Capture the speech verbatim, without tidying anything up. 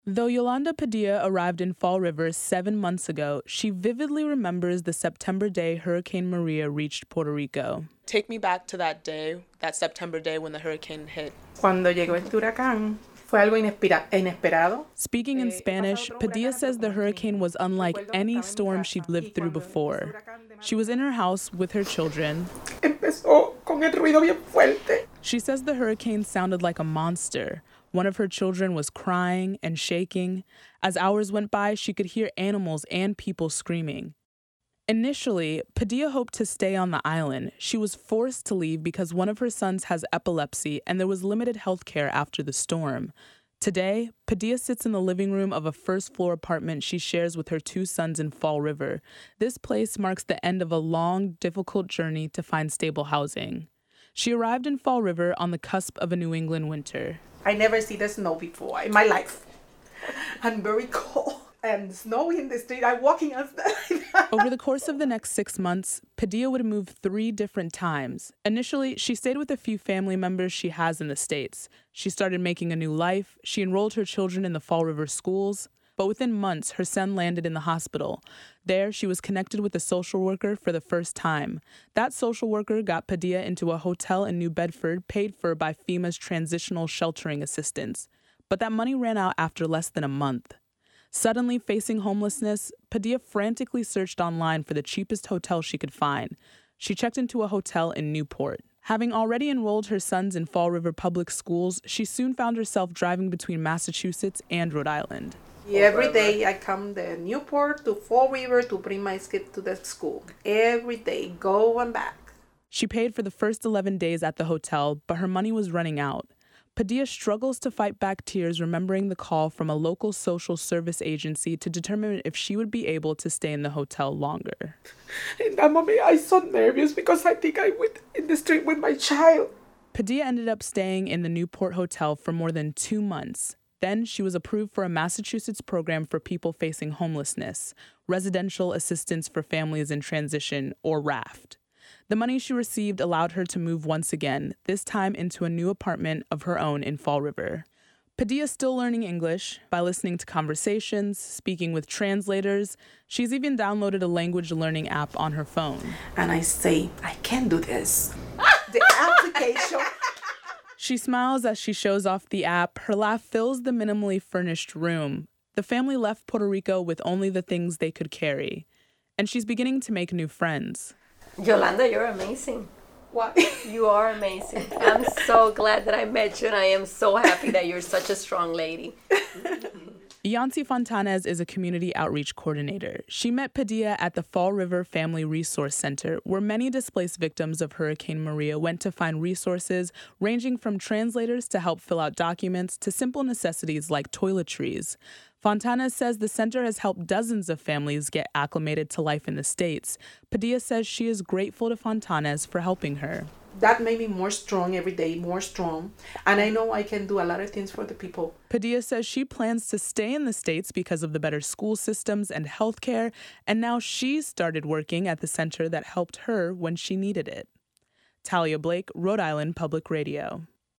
Though Yolanda Padilla arrived in Fall River seven months ago, she vividly remembers the September day Hurricane Maria reached Puerto Rico. Take me back to that day, that September day when the hurricane hit. Cuando llegó este huracán, fue algo inespera- inesperado. Speaking in Spanish, Padilla says the hurricane was unlike any storm she'd lived through before. She was in her house with her children. Empezó con el ruido bien fuerte. She says the hurricane sounded like a monster. One of her children was crying and shaking. As hours went by, she could hear animals and people screaming. Initially, Padilla hoped to stay on the island. She was forced to leave because one of her sons has epilepsy and there was limited health care after the storm. Today, Padilla sits in the living room of a first-floor apartment she shares with her two sons in Fall River. This place marks the end of a long, difficult journey to find stable housing. She arrived in Fall River on the cusp of a New England winter. I never seen the snow before in my life. I'm very cold. And snow in the street, I'm walking outside. Over the course of the next six months, Padilla would move three different times. Initially, she stayed with a few family members she has in the States. She started making a new life. She enrolled her children in the Fall River schools. But within months, her son landed in the hospital. There, she was connected with a social worker for the first time. That social worker got Padilla into a hotel in New Bedford paid for by FEMA's Transitional Sheltering Assistance. But that money ran out after less than a month. Suddenly facing homelessness, Padilla frantically searched online for the cheapest hotel she could find. She checked into a hotel in Newport. Having already enrolled her sons in Fall River public schools, she soon found herself driving between Massachusetts and Rhode Island. Every day I come to Newport to Fall River to bring my kids to the school. Every day, go and back. She paid for the first eleven days at the hotel, but her money was running out. Padilla struggles to fight back tears remembering the call from a local social service agency to determine if she would be able to stay in the hotel longer. In that moment, I was so nervous because I think I went in the street with my child. Padilla ended up staying in the Newport Hotel for more than two months. Then she was approved for a Massachusetts program for people facing homelessness, Residential Assistance for Families in Transition, or RAFT. The money she received allowed her to move once again, this time into a new apartment of her own in Fall River. Padilla is still learning English by listening to conversations, speaking with translators. She's even downloaded a language learning app on her phone. And I say, I can do this. The application. She smiles as she shows off the app. Her laugh fills the minimally furnished room. The family left Puerto Rico with only the things they could carry. And she's beginning to make new friends. Yolanda, you're amazing. What? You are amazing. I'm so glad that I met you, and I am so happy that you're such a strong lady. Yancy Fontanez is a community outreach coordinator. She met Padilla at the Fall River Family Resource Center, where many displaced victims of Hurricane Maria went to find resources ranging from translators to help fill out documents to simple necessities like toiletries. Fontanez says the center has helped dozens of families get acclimated to life in the States. Padilla says she is grateful to Fontanez for helping her. That made me more strong every day, more strong. And I know I can do a lot of things for the people. Padilla says she plans to stay in the States because of the better school systems and health care, and now she's started working at the center that helped her when she needed it. Talia Blake, Rhode Island Public Radio.